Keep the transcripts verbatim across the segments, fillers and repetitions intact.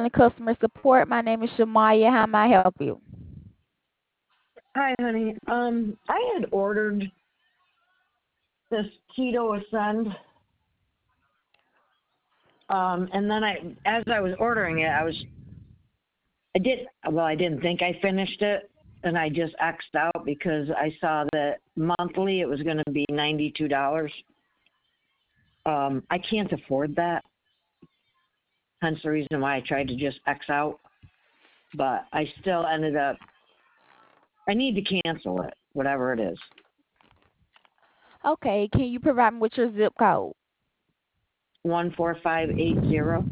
calling customer support. My name is Shamaya. How may I help you? Hi, honey. Um, I had ordered this Keto Ascend, um, and then I, as I was ordering it, I was, I did, well, I didn't think I finished it, and I just X'd out because I saw that monthly it was going to be ninety-two dollars. Um, I can't afford that. Hence the reason why I tried to just X out. But I still ended up, I need to cancel it, whatever it is. Okay, can you provide me with your zip code? one four five eight zero.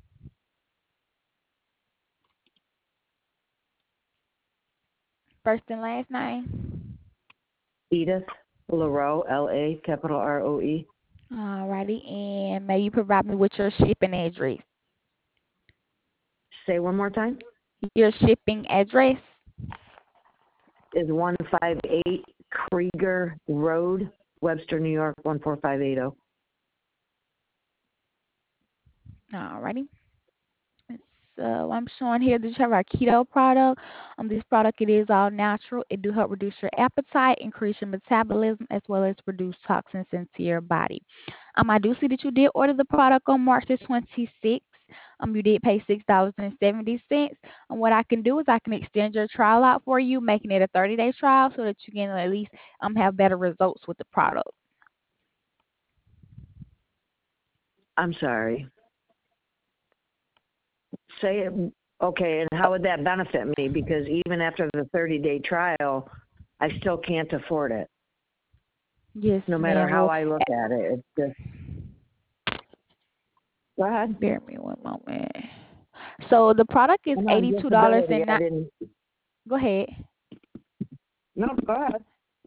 First and last name? Edith LaRoe, L A, capital R O E. Alrighty, and may you provide me with your shipping address? Say one more time. Your shipping address? Is one five eight Krieger Road, Webster, New York, one four five eight zero. Alrighty. So I'm showing here that you have our keto product. Um, this product, it is all natural. It do help reduce your appetite, increase your metabolism, as well as reduce toxins into your body. Um, I do see that you did order the product on March the twenty-sixth. Um, you did pay six dollars and seventy cents. And what I can do is I can extend your trial out for you, making it a thirty day trial, so that you can at least um have better results with the product. I'm sorry. Say it. Okay, and how would that benefit me? Because even after the thirty day trial, I still can't afford it. Yes, No matter ma'am. how Well, I look at it, it's just. Go ahead. bear me one moment. So the product is I'm on eighty-two dollars disability. and I not. didn't. Go ahead. No, go ahead.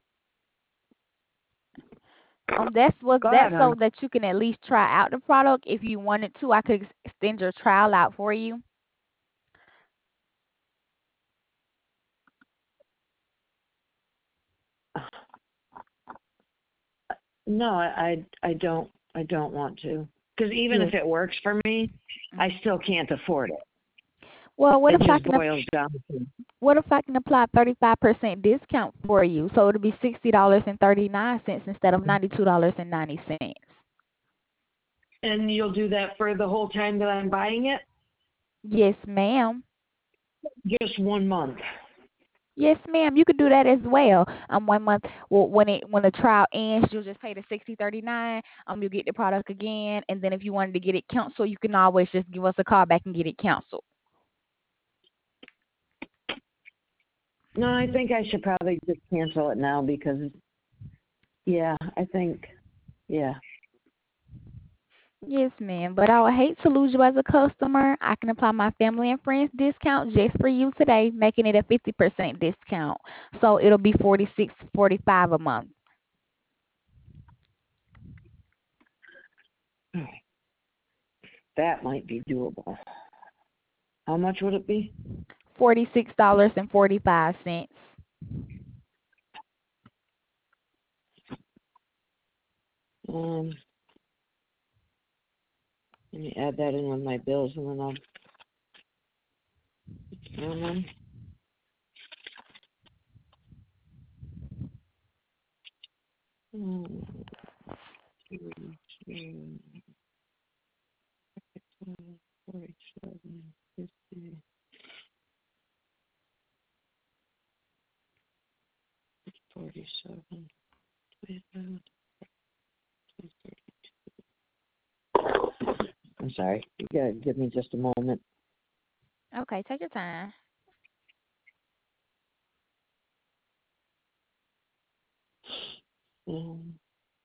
Um, that's was Go that ahead, hon. so that you can at least try out the product if you wanted to. I could ex- extend your trial out for you. No, I, I, I don't. I don't want to. Because even Yes. if it works for me, I still can't afford it. Well, what It if I just can ap- boils down to. what if I can apply thirty-five percent discount for you? So it'll be sixty dollars and thirty-nine cents instead of ninety-two dollars and ninety cents. And you'll do that for the whole time that I'm buying it? Yes, ma'am. Just one month. Yes, ma'am. You could do that as well. Um, one month. Well, when it when the trial ends, you'll just pay the sixty thirty nine. Um, you'll get the product again, and then if you wanted to get it canceled, you can always just give us a call back and get it canceled. No, I think I should probably just cancel it now because, yeah, I think, yeah. Yes, ma'am. But I would hate to lose you as a customer. I can apply my family and friends discount just for you today, making it a fifty percent discount. So it'll be forty six forty five a month. That might be doable. How much would it be? Forty six dollars and forty five cents. Um, let me add that in with my bills and then I'll. Um, um, forty-seven, fifty, forty-seven, twenty-five, I'm sorry. You gotta give me just a moment. Okay, take your time. Um,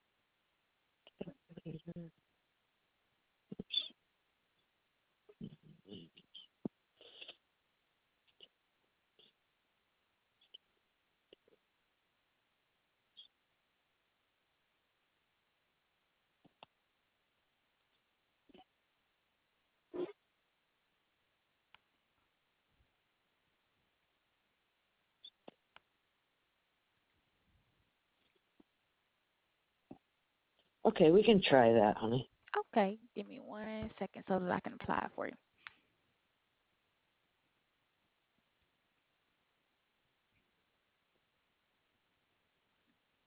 okay, we can try that, honey. Okay, give me one second so that I can apply it for you.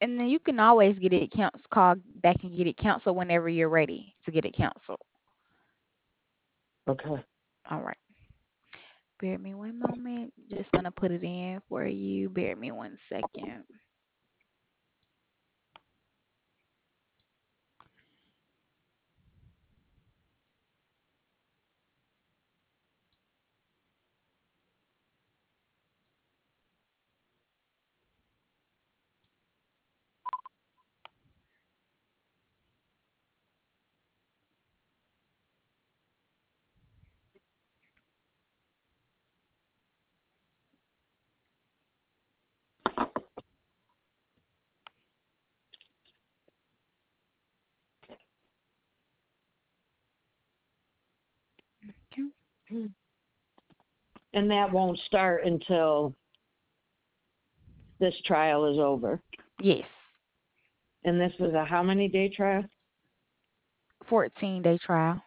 And then you can always get it canceled, call back and get it canceled whenever you're ready to get it canceled. Okay. All right. Bear me one moment. Just gonna put it in for you. Bear me one second. Okay. And that won't start until this trial is over. Yes. And this is a how many day trial? fourteen day trial.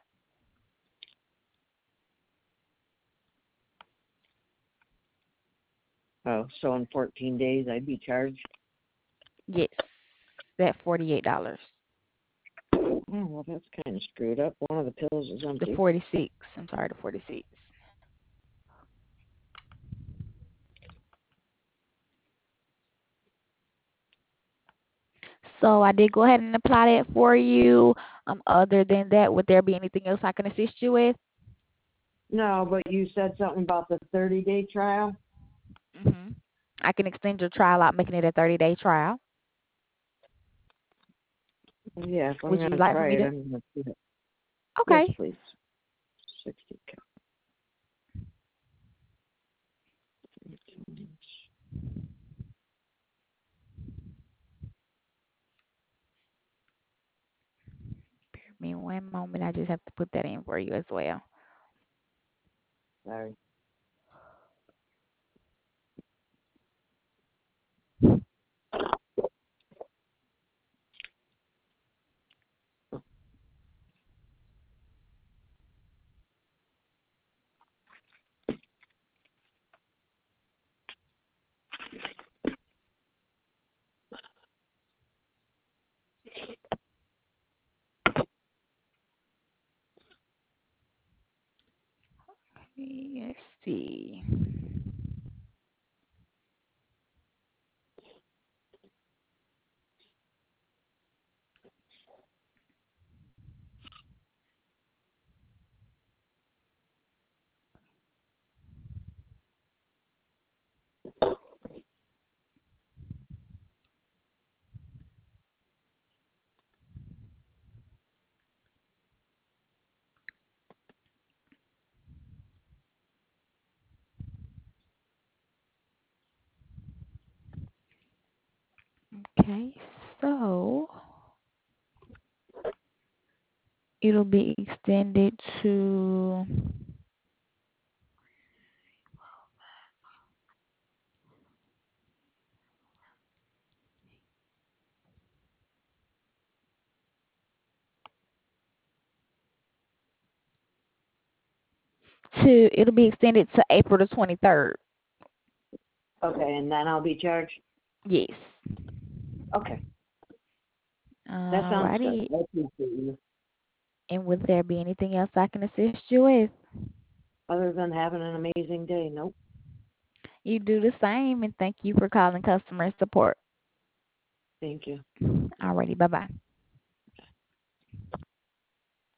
Oh, so in fourteen days I'd be charged? Yes. That forty-eight dollars. Oh, well, that's kind of screwed up. One of the pills is The empty. forty-six. I'm sorry, the forty-six. So I did go ahead and apply that for you. Um, other than that, would there be anything else I can assist you with? No, but you said something about the thirty day trial? hmm I can extend your trial out, making it a thirty day trial. Yeah, if I'm Would going you to like for try me it, to? I'm going to do it. Yes, Okay. please. sixty Bear me one moment. I just have to put that in for you as well. Sorry. Let's see. Okay, so it'll be extended to to it'll be extended to April the twenty-third. Okay, and then I'll be charged? Yes. Okay, that sounds good. Alrighty. I appreciate you. And would there be anything else I can assist you with? Other than having an amazing day, nope. You do the same, and thank you for calling customer support. Thank you. Alrighty, bye bye.